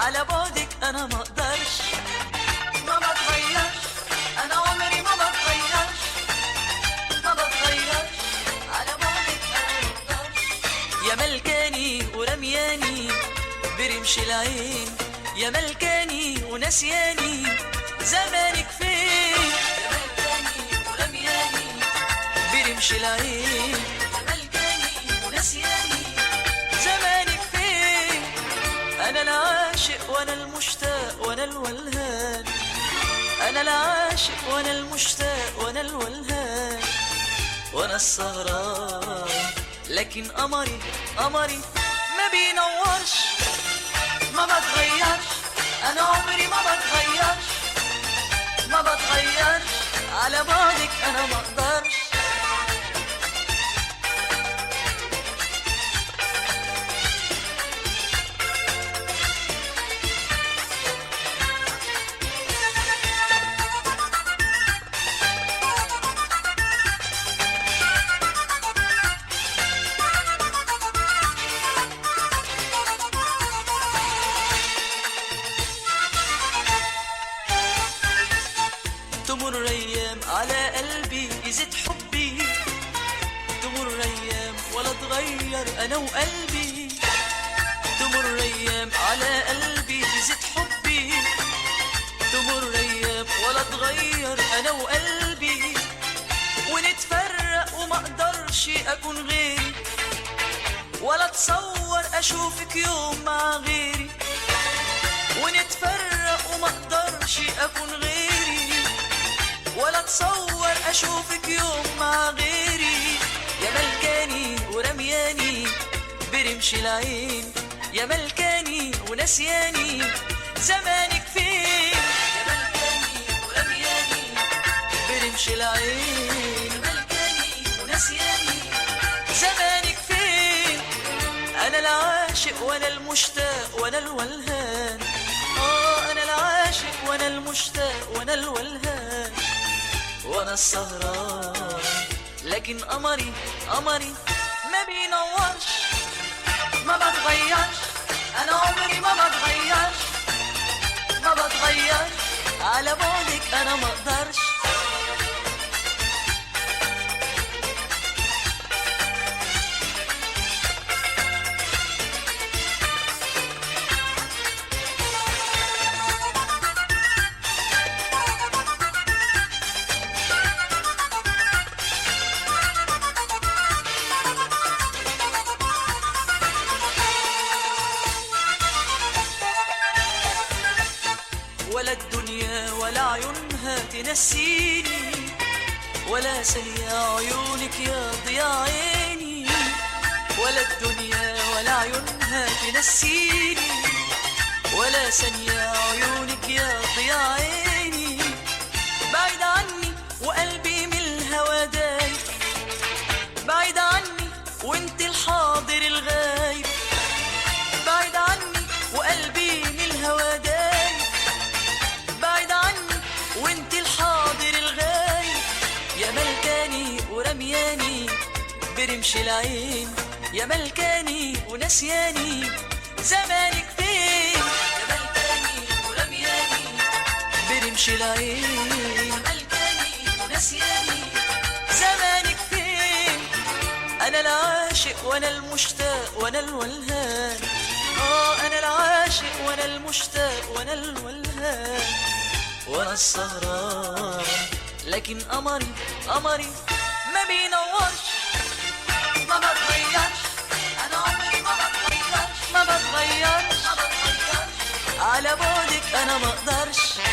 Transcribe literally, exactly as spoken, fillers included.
على بعدك انا ما اقدرش، ما بتغيرش انا عمري ما بتغيرش، ما بتغيرش على بعدك انا ما اقدرش. يا ملكاني ورمياني برمش العين، يا ملكاني ونسياني زمانك فين، يا ملكاني ورمياني برمش العين، يا ملكاني ونسياني زمانك فين. انا العاشق وانا المشتاق وانا الولهان، انا العاشق وانا المشتاق وانا الولهان، وانا السهران لكن قمري قمري ما بينورش، ما بتغيرش انا عمري ما بتغيرش، ما بتغيرش على بعدك انا ما اقدرش. تمر ايام على قلبي يزيد حبي، تمر ايام ولا اتغير انا وقلبي، تمر ايام على قلبي يزيد حبي، تمر ايام ولا اتغير انا وقلبي، ونتفرق وما اقدرش اكون غيري، ولا اتصور اشوفك يوم مع غيري، ونتفرق وما اقدرش اكون غيري، ولا اتصور اشوفك يوم مع غيري. يا ملكاني ورمياني برمش العين، يا ملكاني ونسياني زمانك فين، يا ملكاني ورمياني برمش العين، يا ملكاني ونسياني زمانك فين. انا العاشق وانا المشتاق وانا الولهان، اه انا العاشق وانا المشتاق وانا الولهان، وانا السهران لكن قمري قمري ما بينورش، ما بتغيرش انا عمري ما بتغيرش، ما بتغيرش على بعدك انا ما اقدرش. ولا الدنيا ولا عيونها تنسيني، ولا ثانية عيونك يا ضياء عيني، ولا الدنيا ولا عيونها تنسيني، ولا ثانية عيونك يا ضياء عيني. بعيد عني وقلبي من الهوى دايب، بعيد عني وانت الحاضر الغايب، بعيد عني وقلبي من الهوى دايب، بعيد عني وانت الحاضر الغايب. يا ملكاني ورمياني برمش العين، يا ملكاني ونسياني زمانك فين، يا ملكاني ورمياني برمش العين، يا ملكاني ونسياني زمانك فين. انا العاشق وانا المشتاق وانا الولهان، اه انا العاشق وانا المشتاق وانا الولهان، وانا السهران لكن قمري قمري ما بينورش، ما بتغيرش انا عمري ما بتغيرش، ما بتغيرش ما بتغيرش على بعدك انا ما اقدرش.